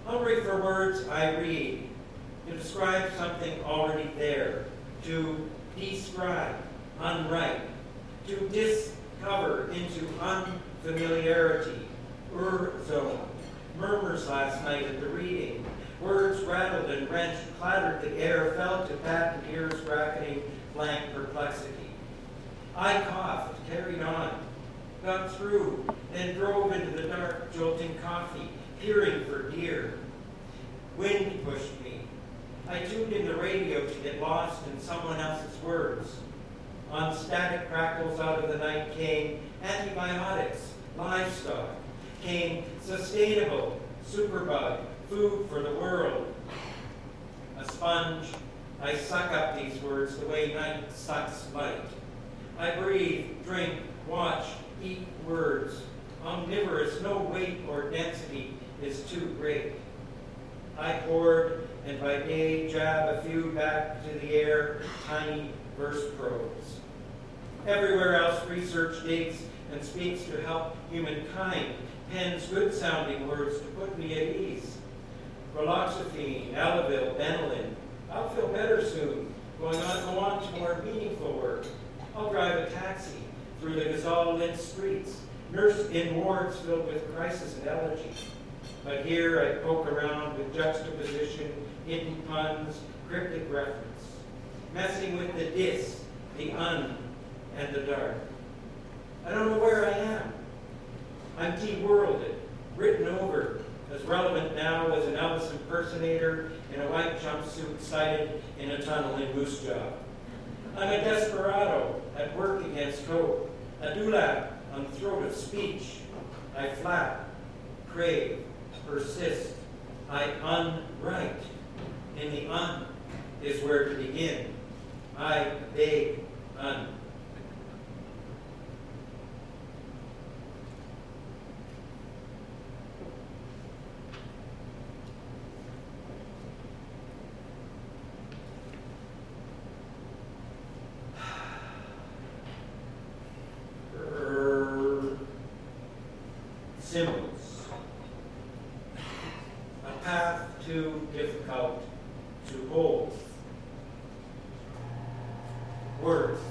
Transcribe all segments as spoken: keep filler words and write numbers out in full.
Hungry for words, I read, to describe something already there, to describe, unripe, to discover into unfamiliarity, ur-zone. Murmurs last night at the reading. Words rattled and wrenched, clattered the air, fell to patent ears, bracketing blank perplexity. I coughed, carried on, got through, then drove into the dark, jolting coffee, peering for deer. Wind pushed me. I tuned in the radio to get lost in someone else's words. On static crackles out of the night came antibiotics, livestock, came sustainable, superbug, food for the world. A sponge, I suck up these words the way night sucks light. I breathe, drink, watch, eat words. Omnivorous, no weight or density is too great. I poured, and by day jab a few back to the air, tiny verse prose. Everywhere else research digs and speaks to help humankind, pens good-sounding words to put me at ease. Raloxifene, Elavil, Benylin. I'll feel better soon, going on, go on to more meaningful work. I'll drive a taxi through the gazelle-lit streets, nurse in wards filled with crisis and elegy. But here I poke around with juxtaposition, hidden puns, cryptic reference, messing with the dis, the un, and the dark. I don't know where I am. I'm de-worlded, written over, as relevant now as an Elvis impersonator in a white jumpsuit sighted in a tunnel in Moose Jaw. I'm a desperado at work against hope, a dewlap on the throat of speech. I flap, crave, persist. I unwrite. In the un is where to begin. I beg un. Symbols. A path too difficult to hold. Words.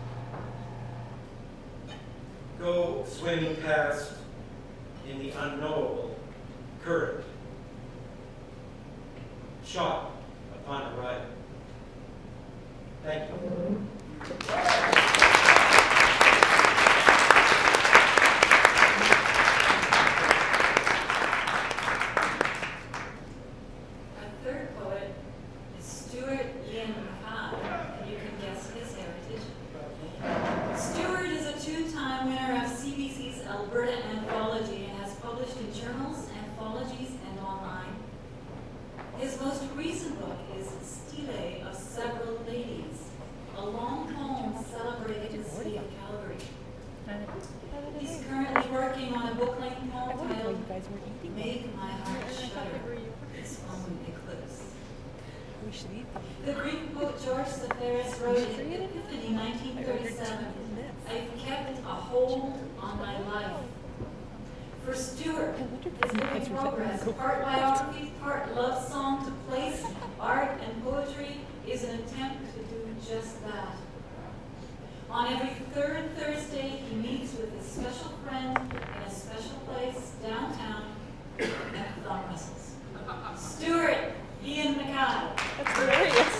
Go swimming past in the unknowable current. Shot upon a ride. Thank you. The Greek poet George Safaris wrote in Epiphany nineteen thirty-seven, I've kept a hold on my life. For Stewart, his living progress, part biography, part love song to place, art and poetry is an attempt to do just that. On every third Thursday, he meets with his special friend in a special place downtown at Thumb Russell's. Stewart Ian MacKay. That's hilarious.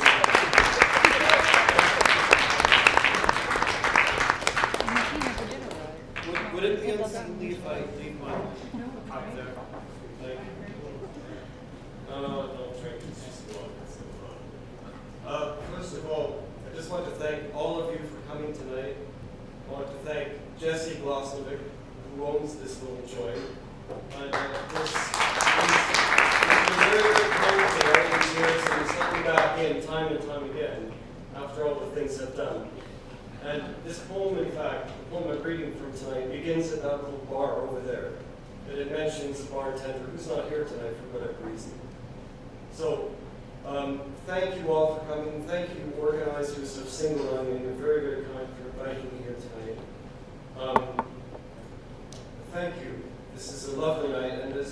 would, would it be unseemly if I leave my cup there? Like, no, no, don't drink. It's just water. Uh, first of all, I just want to thank all of you for coming tonight. I want to thank Jesse Glosnovic, who owns this little joint. And uh, this, he's been very, very kind to all these years, and he's let me back in time and time again after all the things I've done. And this poem, in fact, the poem I'm reading from tonight, begins at that little bar over there. And it mentions a bartender who's not here tonight for whatever reason. So, um, thank you all for coming. Thank you, organizers of Single Line. You're very, very kind for inviting me here tonight. Um, thank you. This is a lovely night, and as